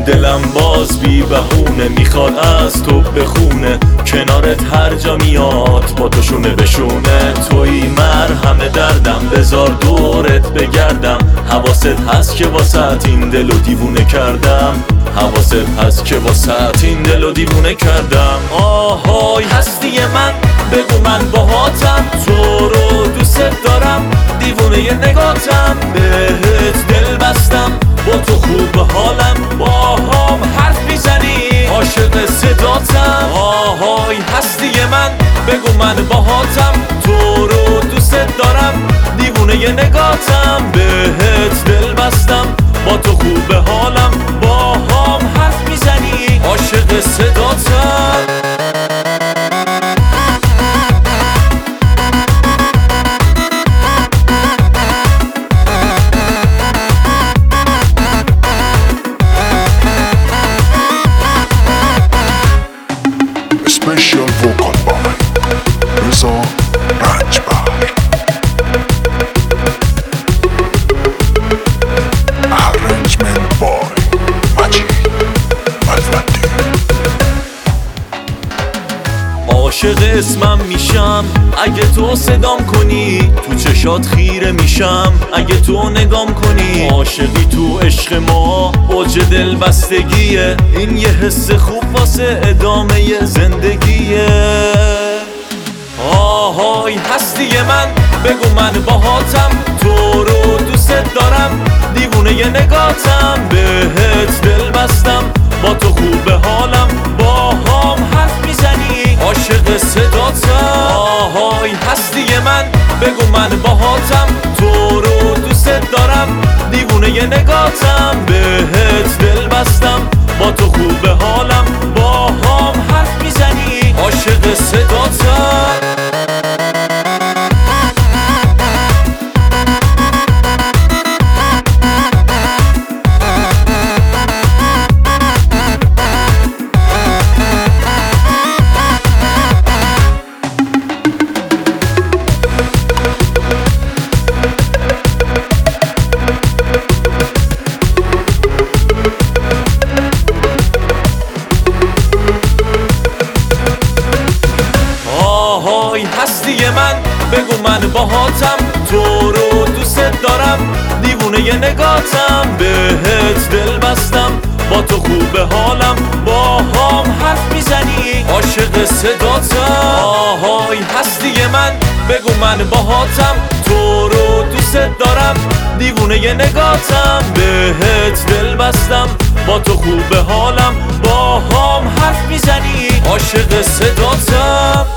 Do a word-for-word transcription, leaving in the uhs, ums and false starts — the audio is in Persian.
دلم باز بی بهونه میخواد از تو بخونه، کنارت هر جا میاد با تو شونه بشونه. توی مرهم دردم بذار دورت بگردم، حواست هست که واسه این دلو دیوونه کردم، حواست هست که واسه این دلو دیوونه کردم. آهای هستی من بگو من باهاتم، تو رو دوست دارم دیوونه ی نگاتم، بهت دل بستم با تو خوب حالم، با هم حرف میزنی عاشق صداتم. آهای هستی من بگو من باهاتم، تو رو دوست دارم دیوونه ی نگاتم، بهت دل بستم با تو خوب حالم، با هم حرف میزنی عاشق صداتم. Special vocal by Reza Rajbar. Arrangement by Majid Alfati. عاشق اسمم میشم اگه تو صدام کنی، تو چشات خیره میشم اگه تو نگام کنی. عاشقی تو عشق ما اوج دل بستگیه، این یه حس خوب واسه ادامه زندگیه. آهای هستی من بگو من باهاتم، تو رو دوست دارم دیوونه ی نگاتم، بهت دل بستم با تو خوب حالم، با هم حرف میزنی عاشق صداتم. آهای هستی من بگو من باهاتم، تو رو دوست دارم دیوونه ی نگاتم، بهت دل بستم با تو خوب حالم، با هم حرف میزنی عاشق صداتم. آهای هستی من بگو من باهاتم، تو رو دوست دارم دیوونه ی نگاتم، بهت دل بستم با تو خوب حالم، با هم حرف میزنی عاشق صداتم. آهای هستی من بگو من باهاتم، تو رو دوست دارم دیوونه ی نگاتم، بهت دل بستم با تو خوب حالم، با هم حرف میزنی عاشق صداتم.